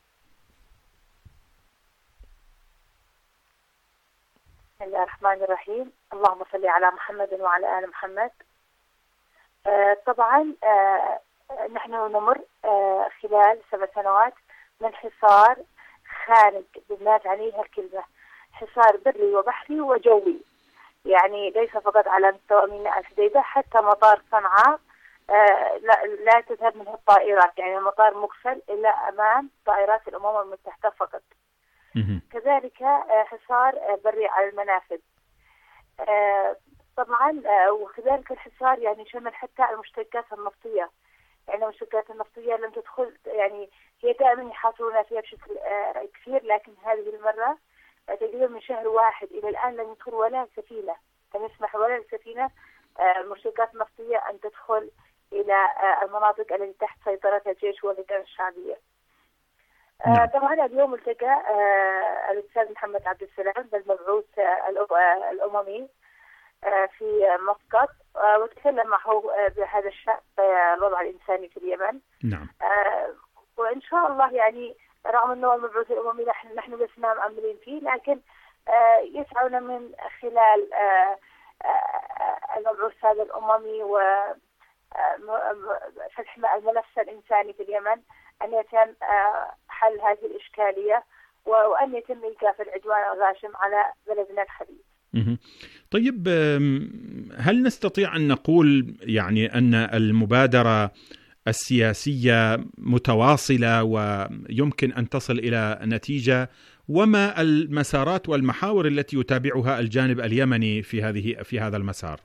بسم الله الرحمن الرحيم. اللهم صل على محمد وعلى آل محمد. آه طبعا آه نحن نمر آه خلال سبع سنوات من حصار خانق بما تعنيها الكلمة، حصار بري وبحري وجوي، يعني ليس فقط على مستوى ميناء الحديدة، حتى مطار صنعاء آه لا, لا تذهب منه الطائرات، يعني المطار مقفل إلا أمام طائرات الأمم المتحدة فقط. كذلك آه حصار آه بري على المنافذ. آه طبعا آه وكذلك الحصار يعني شمل حتى المشتقات النفطية، يعني المشتقات النفطية لم تدخل، يعني هي دائما يحاصرون فيها بشكل آه كثير، لكن هذه المرة آه تقريبا من شهر واحد إلى الآن لم يدخل ولا سفينة، لم يسمح ولا سفينة آه المشتقات النفطية أن تدخل إلى آه المناطق التي تحت سيطرة الجيش واللجان الشعبية. آه طبعا اليوم التقى آه الأستاذ محمد عبد السلام بالمبعوث آه الأممي آه في مسقط، آه وتكلم معه آه بهذا الشأن آه الوضع الإنساني في اليمن. نعم. آه وإن شاء الله يعني رغم أنه المبعوث الأممي نحن نحن لسنا مأملين فيه، لكن آه يسعون من خلال آه آه المبعوث هذا الأممي و فتح الملف الإنساني في اليمن أن يتم حل هذه الإشكالية وأن يتم إيقاف العدوان الغاشم على بلدنا الحبيب. طيب، هل نستطيع أن نقول يعني أن المبادرة السياسية متواصلة ويمكن أن تصل إلى نتيجة؟ وما المسارات والمحاور التي يتابعها الجانب اليمني في هذه في هذا المسار؟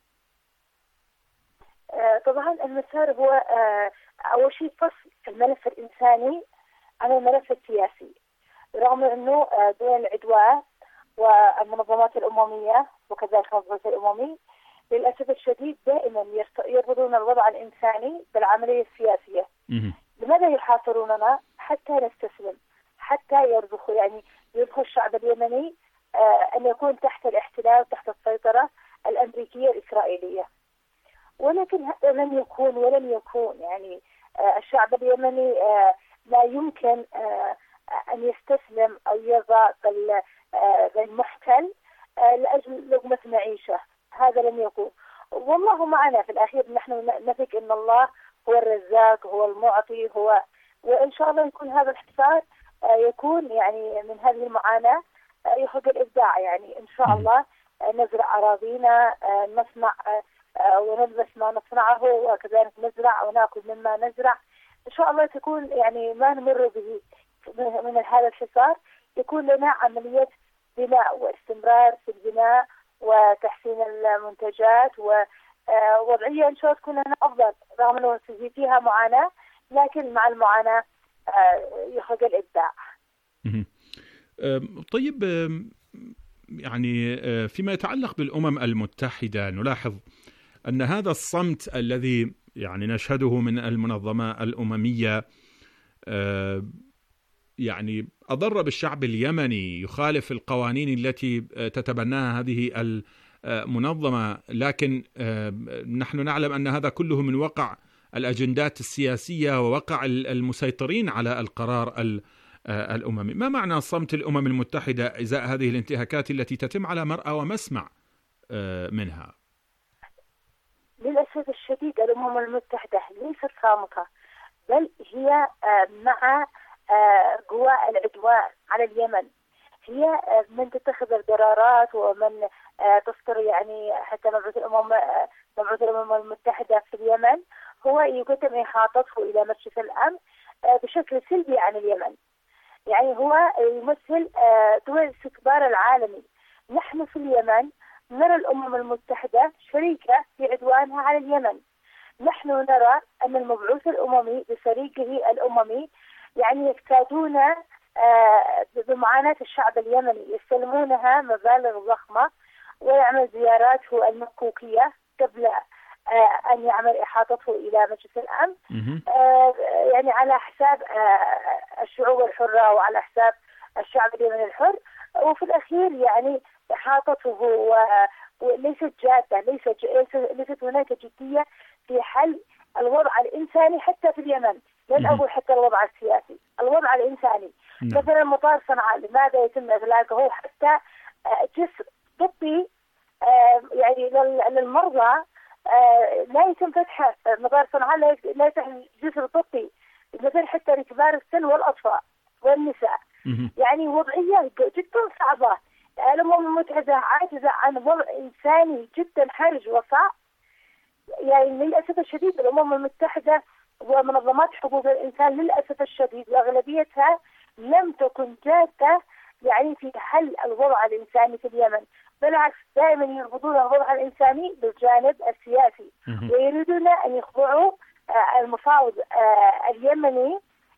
طبعا المسار هو أول شيء فصل الملف الإنساني عن الملف السياسي، رغم أنه دول العدوان والمنظمات الأممية وكذلك المبعوث الأممي للأسف الشديد دائما يربطون الوضع الإنساني بالعملية السياسية. لماذا يحاصروننا؟ حتى نستسلم، حتى يرضخوا يعني يرضخوا الشعب اليمني أن يكون تحت الاحتلال تحت السيطرة الأمريكية الإسرائيلية. ولكن هذا لم يكون ولن يكون، يعني آه الشعب اليمني آه لا يمكن آه أن يستسلم أو يرضى بالمحتل آه لأجل لقمة معيشة، هذا لم يكون. والله معنا في الأخير، نحن نثق أن الله هو الرزاق هو المعطي هو، وإن شاء الله يكون هذا الحصار آه يكون يعني من هذه المعاناة آه يخرج الإبداع، يعني إن شاء الله آه نزرع أراضينا، آه نصنع آه ونلبس ما نصنعه وكذلك نزرع ونأكل مما نزرع. إن شاء الله تكون يعني ما نمر به من هذا الحصار يكون لنا عملية بناء واستمرار في البناء وتحسين المنتجات ووضعية إن شاء الله تكون لنا أفضل، رغم أنه فيها معاناة، لكن مع المعاناة يخرج الإبداع. طيب، يعني فيما يتعلق بالأمم المتحدة نلاحظ أن هذا الصمت الذي يعني نشهده من المنظمة الأممية يعني أضر بالشعب اليمني، يخالف القوانين التي تتبناها هذه المنظمة، لكن نحن نعلم أن هذا كله من وقع الأجندات السياسية ووقع المسيطرين على القرار الأممي. ما معنى صمت الأمم المتحدة إزاء هذه الانتهاكات التي تتم على مرأى ومسمع منها؟ للأسف الشديد الأمم المتحدة ليست صامتة، بل هي مع قوى العدوان على اليمن، هي من تتخذ القرارات ومن تصدر يعني حتى مبعوث الأمم مبعوث الأمم المتحدة في اليمن هو يقدم إحاطته إلى مجلس الأمن بشكل سلبي عن اليمن، يعني هو يمثل دول الاستكبار العالمي. نحن في اليمن نرى الأمم المتحدة شريكة في عدوانها على اليمن، نحن نرى أن المبعوث الأممي بفريقه الأممي يعني يفتادون بمعاناة الشعب اليمني، يستلمونها مبالغ ضخمة ويعمل زياراته المكوكية قبل أن يعمل إحاطته إلى مجلس الأمن يعني على حساب الشعوب الحرة وعلى حساب الشعب اليمني الحر. وفي الأخير يعني إحاطته وليست جادة، ليست ليست هناك جدية في حل الوضع الإنساني حتى في اليمن، لن أقول حتى الوضع السياسي، الوضع الإنساني. نعم. مثلا مطار صنعاء لماذا يتم إغلاقه حتى جسر طبي يعني للمرضى لا يتم فتح مطار صنعاء، لا يفتح جسر طبي مثلا حتى لكبار السن والأطفال والنساء. يعني وضعية جدا صعبة. الأمم المتحدة عاجزة عن وضع إنساني جدا حرج وصعب. يعني للأسف الشديد الأمم المتحدة ومنظمات حقوق الإنسان للأسف الشديد أغلبيتها لم تكن جادة يعني في حل الوضع الإنساني في اليمن، بالعكس دائما يربطون الوضع الإنساني بالجانب السياسي ويريدون أن يخضعوا المفاوض اليمني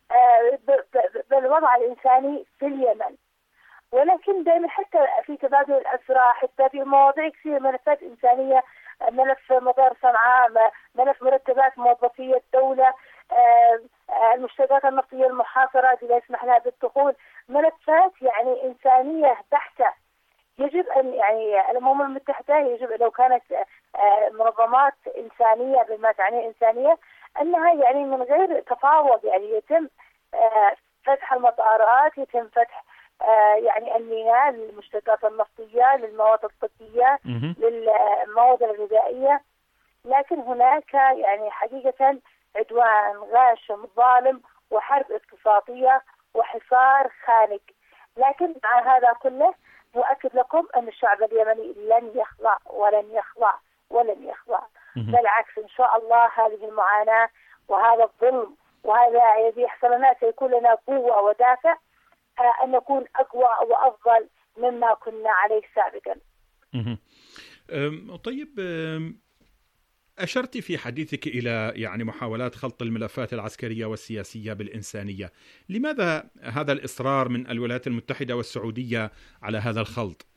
بالوضع الإنساني في اليمن. ولكن دائما حتى في تبادل الأسرى، حتى في مواضيع كثير ملفات إنسانية، ملف مطار صنعاء، ملف مرتبات موظفي الدولة، المشتقات النفطية المحاصرة لا يسمح لها بالدخول، ملفات يعني إنسانية بحتة. يجب أن يعني الأمم المتحدة يجب لو كانت منظمات إنسانية بما تعني إنسانية أنها يعني من غير تفاوض يعني يتم فتح المطارات، يتم فتح يعني الميناء للمشتقات النفطية، للمواد الطبية، للمواد الغذائية. لكن هناك يعني حقيقة عدوان غاشم ظالم وحرب اقتصادية وحصار خانق. لكن مع هذا كله نؤكد لكم أن الشعب اليمني لن يخضع ولن يخضع ولن يخضع، بالعكس إن شاء الله هذه المعاناة وهذا الظلم وهذا الذي يحصل لنا سيكون لنا قوة ودافع أن نكون أقوى وأفضل مما كنا عليه سابقا. طيب، أشرت في حديثك إلى يعني محاولات خلط الملفات العسكرية والسياسية بالإنسانية. لماذا هذا الإصرار من الولايات المتحدة والسعودية على هذا الخلط؟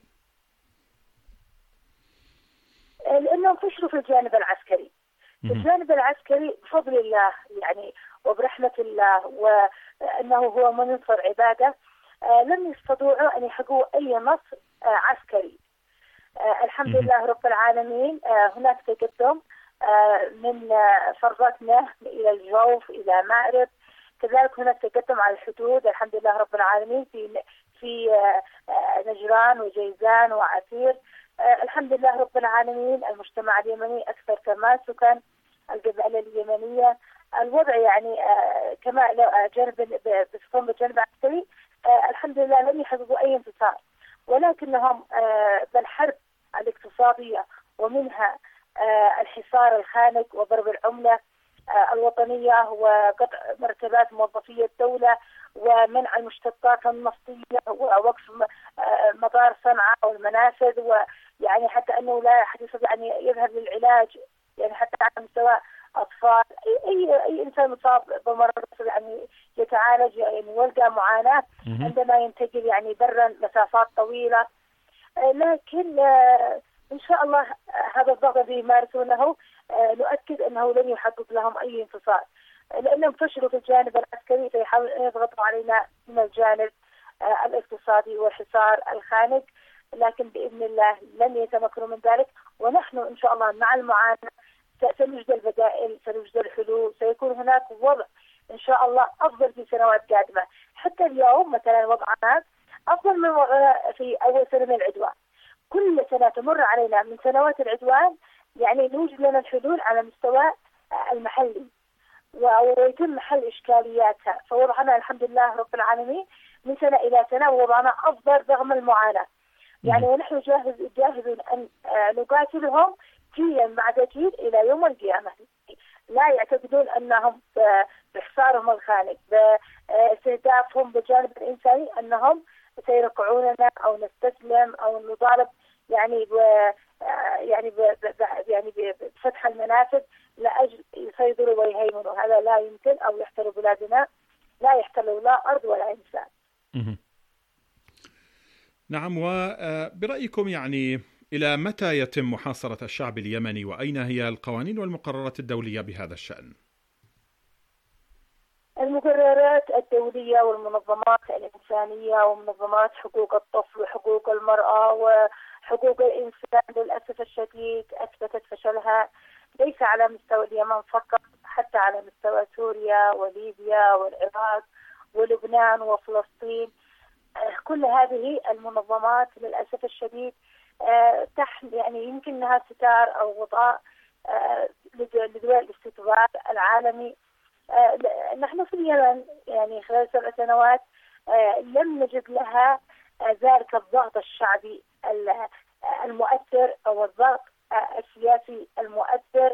لأنهم فشلوا في الجانب العسكري. في الجانب العسكري بفضل الله يعني وبرحمة الله وأنه هو منصر عباده لم يستطيعوا أن يحققوا أي نصر عسكري. الحمد لله رب العالمين. هناك تقدم من فرقنا إلى الجوف إلى مأرب، كذلك هناك تقدم على الحدود الحمد لله رب العالمين في في نجران وجيزان وعسير. الحمد لله رب العالمين. المجتمع اليمني أكثر تماسكا، القبائل اليمنية الوضع يعني كما لو جانب بصفهم بالجانب العسكري الحمد لله لم يحققوا أي انتصار، ولكنهم بالحرب الاقتصادية ومنها الحصار الخانق وضرب العملة الوطنية وقطع مرتبات موظفي الدولة ومنع المشتقات النفطية ووقف مطار صنعاء والمنافذ، ويعني حتى أنه لا أحد يستطيع أن يذهب للعلاج يعني حتى على مستوى أطفال. أي أي إنسان مصاب بمرض يعني يتعالج يعني يلقى معاناة عندما ينتقل يعني برا مسافات طويلة. لكن إن شاء الله هذا الضغط الذي يمارسونه نؤكد أنه لن يحقق لهم أي انتصار، لأنهم فشلوا في الجانب العسكري فيحاولون أن يضغطوا علينا من الجانب الاقتصادي والحصار الخانق، لكن بإذن الله لن يتمكنوا من ذلك. ونحن إن شاء الله مع المعاناة سنوجد البدائل، سنوجد الحلول، سيكون هناك وضع إن شاء الله أفضل في سنوات قادمة. حتى اليوم مثلا وضعنا أفضل من وضعنا في أول سنة من العدوان. كل سنة تمر علينا من سنوات العدوان يعني نوجد لنا الحلول على المستوى المحلي ويتم حل إشكالياتها. فوضعنا الحمد لله رب العالمين من سنة إلى سنة ووضعنا أفضل رغم المعاناة. يعني ونحن جاهز جاهزون أن نقاتلهم جيلا بعد جيل إلى يوم القيامة. لا يعتقدون أنهم بحصارهم الخانق باستهدافهم بالجانب الإنساني أنهم سيركعوننا أو نستسلم أو نطالب يعني ب يعني ب يعني بفتح المنافذ لأجل يسيطروا ويهيمنوا. هذا لا يمكن، أو يحتلوا بلادنا، لا يحتلوا لا أرض ولا إنسان. نعم. وبرأيكم يعني إلى متى يتم محاصرة الشعب اليمني، وأين هي القوانين والمقررات الدولية بهذا الشأن؟ المقررات الدولية والمنظمات الإنسانية ومنظمات حقوق الطفل وحقوق المرأة وحقوق الإنسان للأسف الشديد أثبتت فشلها، ليس على مستوى اليمن فقط، حتى على مستوى سوريا وليبيا والعراق ولبنان وفلسطين. كل هذه المنظمات للأسف الشديد تحمل يعني يمكن أنها ستار أو غطاء لدول الاستتباب العالمي. نحن في اليمن يعني خلال سبع سنوات لم نجد لها ذلك الضغط الشعبي المؤثر أو الضغط السياسي المؤثر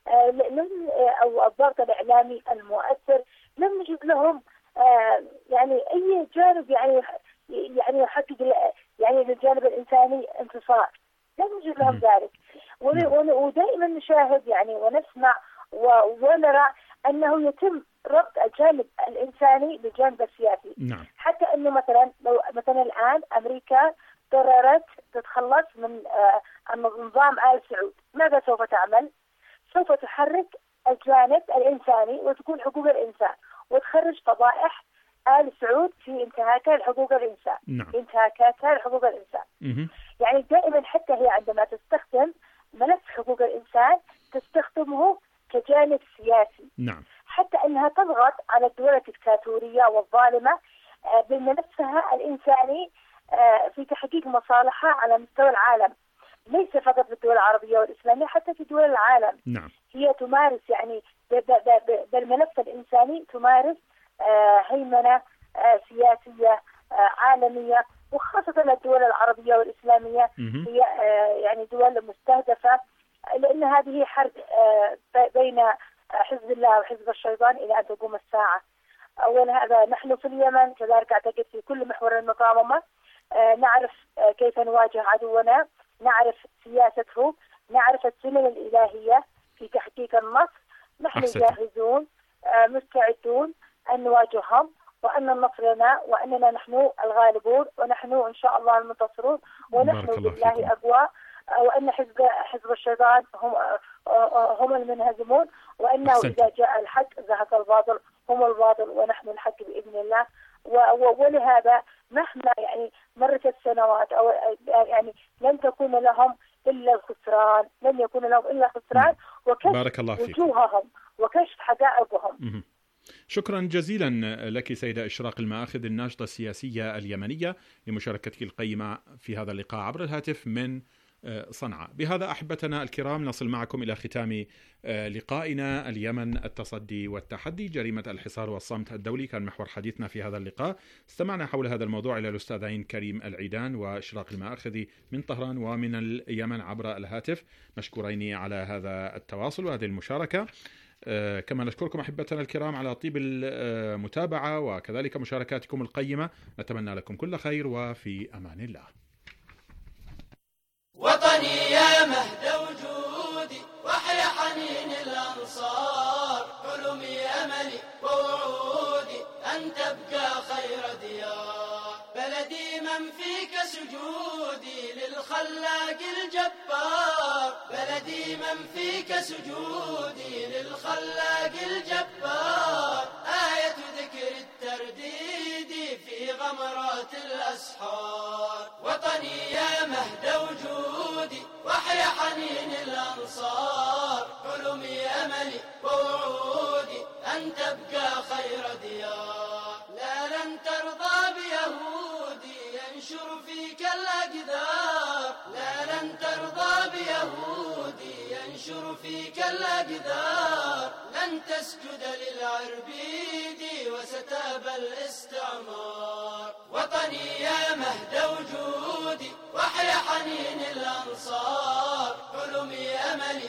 لم أو الضغط الإعلامي المؤثر. لم نجد لهم يعني أي جانب يعني يعني يحقق يعني للجانب الإنساني انتصار، لم نجد لهم ذلك. ودائما نشاهد يعني ونسمع ونرى أنه يتم ربط الجانب الإنساني بالجانب السياسي. نعم. حتى أنه مثلا لو مثلا الآن أمريكا قررت تتخلص من النظام آل سعود، ماذا سوف تعمل؟ سوف تحرك الجانب الإنساني وتكون حقوق الإنسان وتخرج فضائح آل سعود في انتهاكها لحقوق الإنسان. نعم. انتهاكاتها لحقوق الإنسان. م- يعني دائما حتى هي عندما تستخدم ملف حقوق الإنسان تستخدمه كجانب سياسي. نعم. حتى أنها تضغط على الدول الدكتاتورية والظالمة بملفها الإنساني في تحقيق مصالحها على مستوى العالم، ليس فقط في الدول العربية والإسلامية، حتى في دول العالم. نعم. هي تمارس يعني بالملف الإنساني تمارس هيمنة سياسية عالمية، وخاصة الدول العربية والإسلامية هي يعني دول مستهدفة، لأن هذه حرب بين حزب الله وحزب الشيطان إلى أن تقوم الساعة. أول هذا نحن في اليمن كذلك أعتقد في كل محور المقاومة نعرف كيف نواجه عدونا، نعرف سياسته، نعرف السنن الإلهية في تحقيق النصر. نحن جاهزون مستعدون أن نواجههم وأن النصر لنا وأننا نحن الغالبون ونحن إن شاء الله المنتصرون ونحن بالله أقوى، وأن حزب حزب الشيطان هم هم المنهزمون، وأنه أحسنت. إذا جاء الحق زهق الباطل، هم الباطل ونحن الحق بإذن الله. ولهذا مهما يعني مرت السنوات أو يعني لن تكون لهم إلا الخسران، لن يكون لهم إلا خسران وكشف وجوههم وكشف حقائقهم. م- شكرا جزيلا لك سيدة إشراق المآخذ، الناشطة السياسية اليمنية، لمشاركتك القيمة في هذا اللقاء عبر الهاتف من صنعاء. بهذا أحبتنا الكرام نصل معكم إلى ختام لقائنا اليمن التصدي والتحدي، جريمة الحصار والصمت الدولي، كان محور حديثنا في هذا اللقاء. استمعنا حول هذا الموضوع إلى الأستاذين كريم العيدان وإشراق المآخذي من طهران ومن اليمن عبر الهاتف، مشكورين على هذا التواصل وهذه المشاركة. آه كما نشكركم أحبتنا الكرام على طيب المتابعة وكذلك مشاركاتكم القيمة. نتمنى لكم كل خير وفي أمان الله. وطني يا مهد وجودي وحيا حنين الأنصار، حلمي أملي ووعودي أن تبقى خير ديار، بلدي من فيك سجودي للخلاق الجبار، بلدي من فيك سجودي للخلاق الجبار، آية ذكر الترديد في غمرات الأسحار. وطني يا مهد وجودي وحيا حنين الأنصار، حلمي أملي ووعودي أن تبقى خير ديار، لا لن ترضى بيهودي ينشر فيك الأقدار، لا لن ترضى بيهودي ينشر فيك الأقدار، لن تسجد للعربيد وستاب الاستعمار. وطني يا مهد وجودي وحيا حنين الأنصار، حلمي أملي